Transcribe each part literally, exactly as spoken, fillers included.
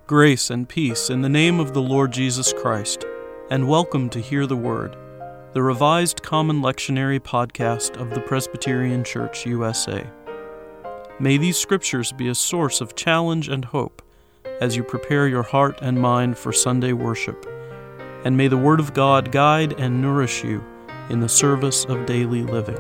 Grace and peace in the name of the Lord Jesus Christ, and welcome to Hear the Word, the revised Common Lectionary podcast of the Presbyterian Church U S A. May these scriptures be a source of challenge and hope as you prepare your heart and mind for Sunday worship, and may the Word of God guide and nourish you in the service of daily living.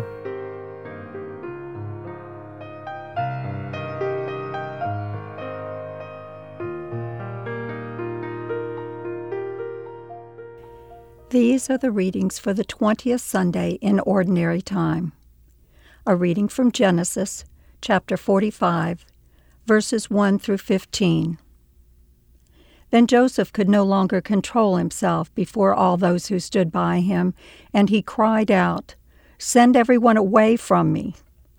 These are the readings for the twentieth Sunday in Ordinary Time. A reading from Genesis, chapter forty-five, verses one through fifteen. Then Joseph could no longer control himself before all those who stood by him, and he cried out, "Send everyone away from me!"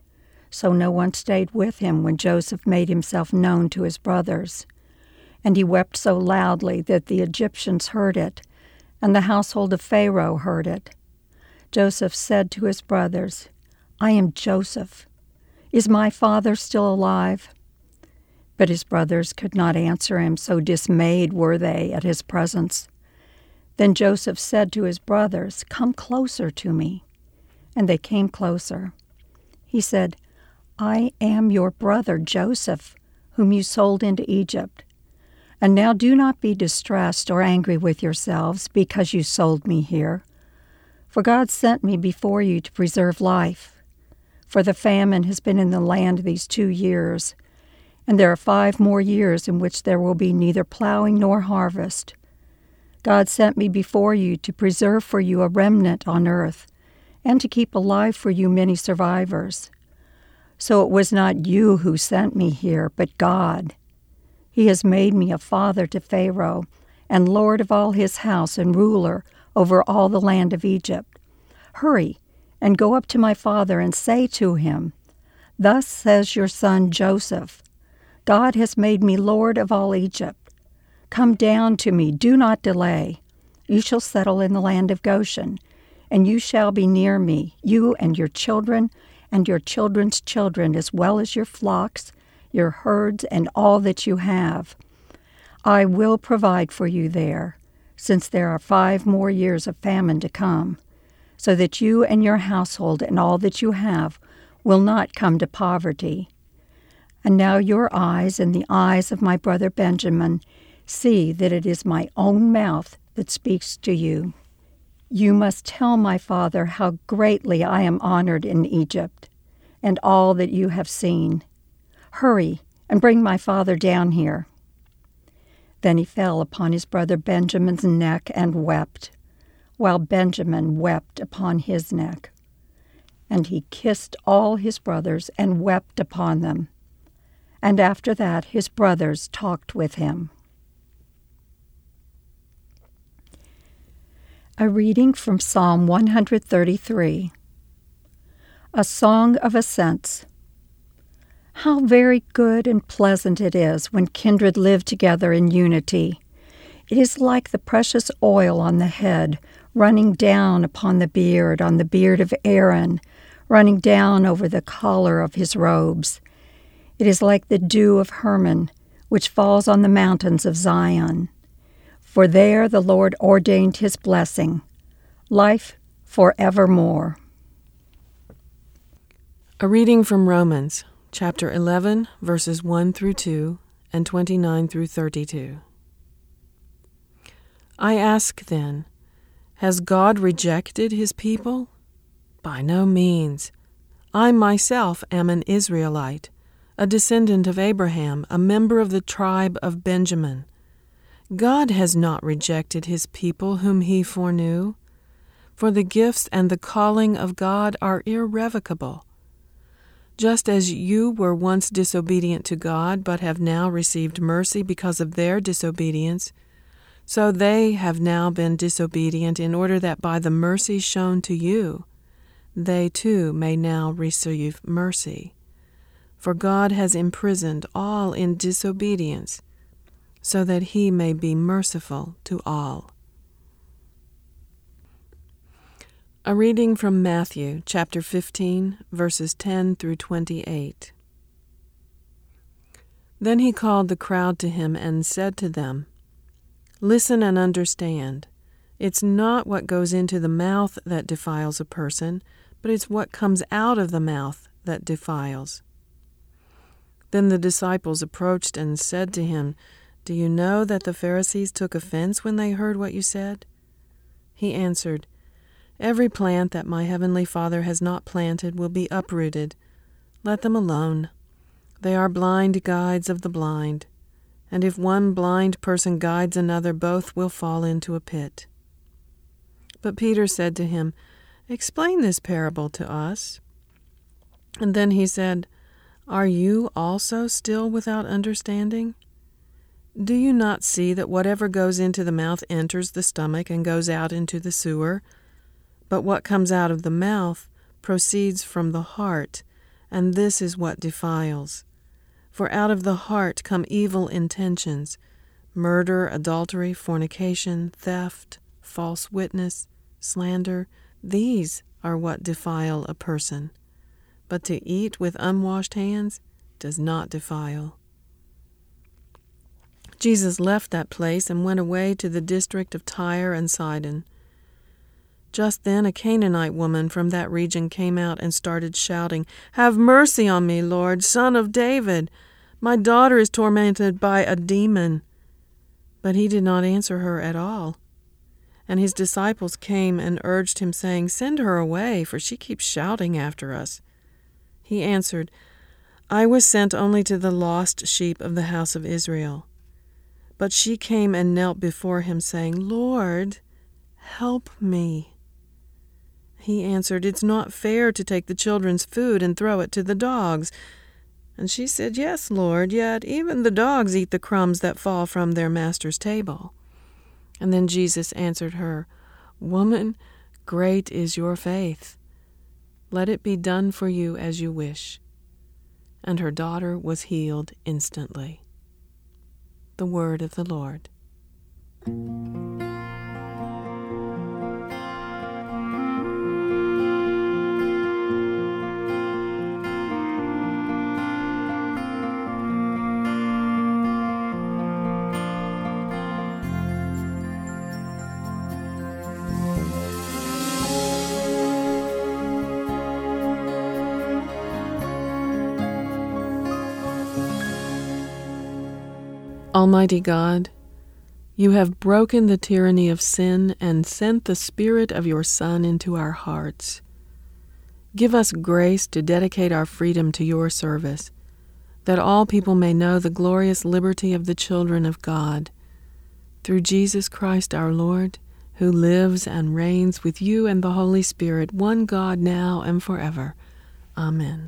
So no one stayed with him when Joseph made himself known to his brothers. And he wept so loudly that the Egyptians heard it, and the household of Pharaoh heard it. Joseph said to his brothers, "I am Joseph. Is my father still alive?" But his brothers could not answer him, so dismayed were they at his presence. Then Joseph said to his brothers, "Come closer to me." And they came closer. He said, "I am your brother Joseph, whom you sold into Egypt. And now do not be distressed or angry with yourselves because you sold me here. For God sent me before you to preserve life. For the famine has been in the land these two years, and there are five more years in which there will be neither plowing nor harvest. God sent me before you to preserve for you a remnant on earth, and to keep alive for you many survivors. So it was not you who sent me here, but God. He has made me a father to Pharaoh, and lord of all his house and ruler over all the land of Egypt. Hurry and go up to my father and say to him, 'Thus says your son Joseph, God has made me lord of all Egypt. Come down to me, do not delay. You shall settle in the land of Goshen, and you shall be near me, you and your children and your children's children, as well as your flocks, your herds, and all that you have. I will provide for you there, since there are five more years of famine to come, so that you and your household and all that you have will not come to poverty. And now your eyes and the eyes of my brother Benjamin see that it is my own mouth that speaks to you. You must tell my father how greatly I am honored in Egypt, and all that you have seen. Hurry and bring my father down here." Then he fell upon his brother Benjamin's neck and wept, while Benjamin wept upon his neck. And he kissed all his brothers and wept upon them. And after that his brothers talked with him. A reading from Psalm one thirty-three. A Song of Ascents. How very good and pleasant it is when kindred live together in unity. It is like the precious oil on the head, running down upon the beard, on the beard of Aaron, running down over the collar of his robes. It is like the dew of Hermon, which falls on the mountains of Zion. For there the Lord ordained his blessing, life forevermore. A reading from Romans, chapter eleven, verses one through two, and twenty-nine through thirty-two. I ask then, has God rejected his people? By no means. I myself am an Israelite, a descendant of Abraham, a member of the tribe of Benjamin. God has not rejected his people whom he foreknew, for the gifts and the calling of God are irrevocable. Just as you were once disobedient to God, but have now received mercy because of their disobedience, so they have now been disobedient in order that by the mercy shown to you, they too may now receive mercy. For God has imprisoned all in disobedience, so that he may be merciful to all. A reading from Matthew, chapter fifteen, verses ten through twenty-eight. Then he called the crowd to him and said to them, "Listen and understand. It's not what goes into the mouth that defiles a person, but it's what comes out of the mouth that defiles." Then the disciples approached and said to him, "Do you know that the Pharisees took offense when they heard what you said?" He answered, "Every plant that my heavenly Father has not planted will be uprooted. Let them alone. They are blind guides of the blind, and if one blind person guides another, both will fall into a pit." But Peter said to him, "Explain this parable to us." And then he said, "Are you also still without understanding? Do you not see that whatever goes into the mouth enters the stomach and goes out into the sewer? But what comes out of the mouth proceeds from the heart, and this is what defiles. For out of the heart come evil intentions, murder, adultery, fornication, theft, false witness, slander. These are what defile a person. But to eat with unwashed hands does not defile." Jesus left that place and went away to the district of Tyre and Sidon. Just then a Canaanite woman from that region came out and started shouting, "Have mercy on me, Lord, Son of David! My daughter is tormented by a demon." But he did not answer her at all. And his disciples came and urged him, saying, "Send her away, for she keeps shouting after us." He answered, "I was sent only to the lost sheep of the house of Israel." But she came and knelt before him, saying, "Lord, help me." He answered, "It's not fair to take the children's food and throw it to the dogs." And she said, "Yes, Lord, yet even the dogs eat the crumbs that fall from their master's table." And then Jesus answered her, "Woman, great is your faith. Let it be done for you as you wish." And her daughter was healed instantly. The word of the Lord. Almighty God, you have broken the tyranny of sin and sent the Spirit of your Son into our hearts. Give us grace to dedicate our freedom to your service, that all people may know the glorious liberty of the children of God. Through Jesus Christ our Lord, who lives and reigns with you and the Holy Spirit, one God, now and forever. Amen.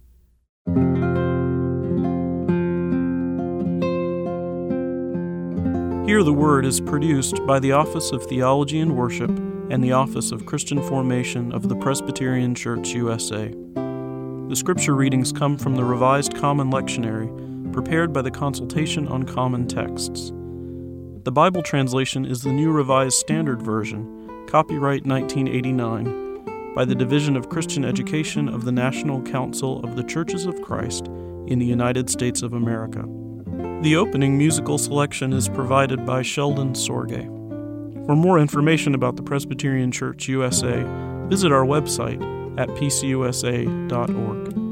Hear the Word is produced by the Office of Theology and Worship and the Office of Christian Formation of the Presbyterian Church U S A. The scripture readings come from the Revised Common Lectionary, prepared by the Consultation on Common Texts. The Bible translation is the New Revised Standard Version, copyright nineteen eighty-nine, by the Division of Christian Education of the National Council of the Churches of Christ in the United States of America. The opening musical selection is provided by Sheldon Sorge. For more information about the Presbyterian Church U S A, visit our website at p c u s a dot org.